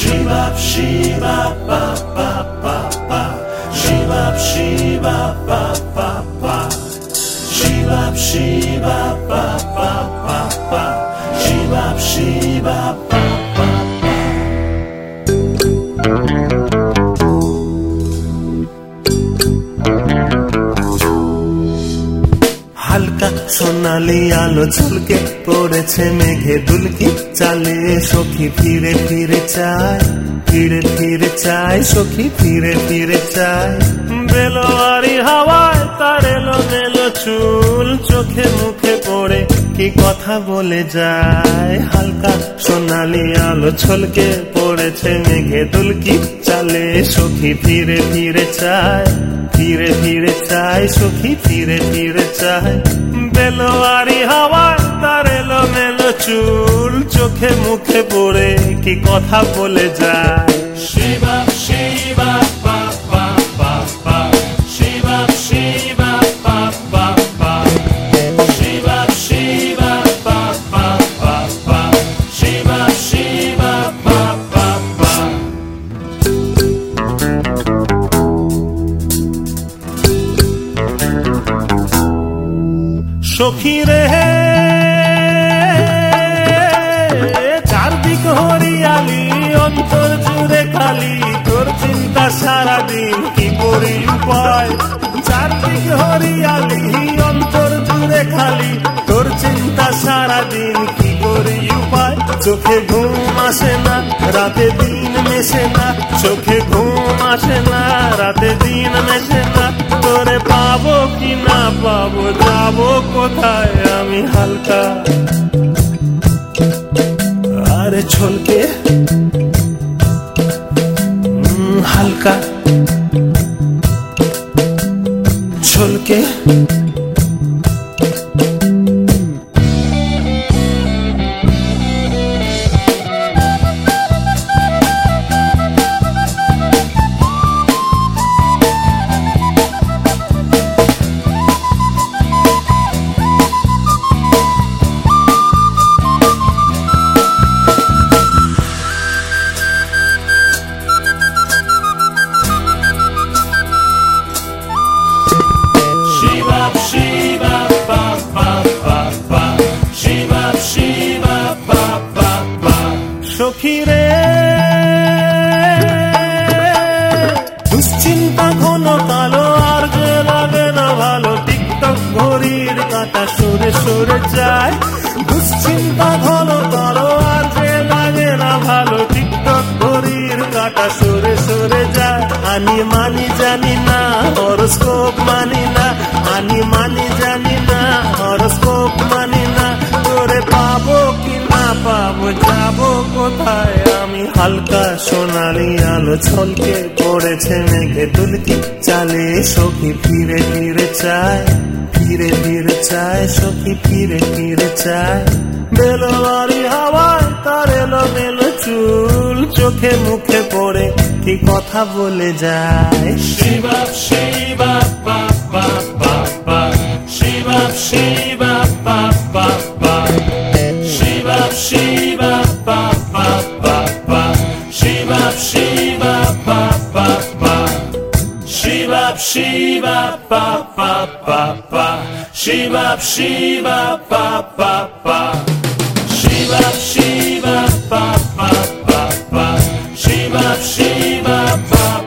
Shiva Shiva pa pa pa pa. Shiva Shiva pa pa pa. Shiva Shiva pa pa pa pa. Shiva Shiva pa pa pa. হালকা সোনালি আলো ঝলকে পড়েছে মেঘে দুলকি চালে সখী ফিরে ফিরে চায় ফিরে ফিরে চায় সখী ফিরে ফিরে চায় বেলোয়ারি হাওয়ায় তার এলো মেলো চুল চোখে মুখে পড়ে কি কথা বলে যায় হালকা সোনালি আলো ঝলকে পড়েছে মেঘে দুলকি চালে সখী ফিরে ফিরে চায় ফিরে ফিরে চায় সখী ফিরে ফিরে চায় বেলোয়ারি হাওয়ায় তার এলো মেলো চুল চোখে মুখে পড়ে কি কথা বলে যায় শিবা শিবা পা পা পা পা শিবা শিবা পা পা পা শিবা শিবা পা পা পা পা শিবা শিবা পা পা পা সখী রে চারদিক হরিয়ালি অন্তর জুড়ে খালি তোর চিন্তা সারাদিন কি করি উপায় চারদিক হরিয়ালি অন্তর জুড়ে খালি তোর চিন্তা সারাদিন কি করি উপায় চোখে ঘুম আসে না রাতে দিন মেশে না চোখে ঘুম আসে না রাতে দিন মেশে না তোরে পাবো কি না পাবো যাবো কোথায় আমি হালকা আরে ছলকে হালকা ছলকে সখী রে দুশ্চিন্তা ঘন কালো আর যে লাগে না ভালো টিকটক ঘড়ির কাঁটা সরে সরে যায় দুশ্চিন্তা ঘন কালো আর যে লাগে না ভালো টিকটক ঘড়ির কাঁটা সরে সরে যায় আনি মানি জানি না হরোস্কোপ মানি না আনি মানি জানি না হরোস্কোপ মানি না তোরে পাবো কি না পাবো যাবো কোথায় আমি হালকা সোনালি আলো ঝলকে পড়েছে মেঘে দুলকি চালে সখী ফিরে ফিরে চায় ফিরে ফিরে চায় সখী ফিরে ফিরে চায় বেলোয়ারি হাওয়ায় তার এলো মেলো চুল চোখে মুখে পড়ে কি কথা বলে যায় শিবা শিবা পা পা পা পা শিবা শিবা পা পা পা শিবা শিবা পা পা পা পা শিবা শিবা পা পা পা শিবা শিবা পা পা পা পা শিবা শিবা পা পা পা শিবা শিবা পা পা পা পা শিবা শিবা পা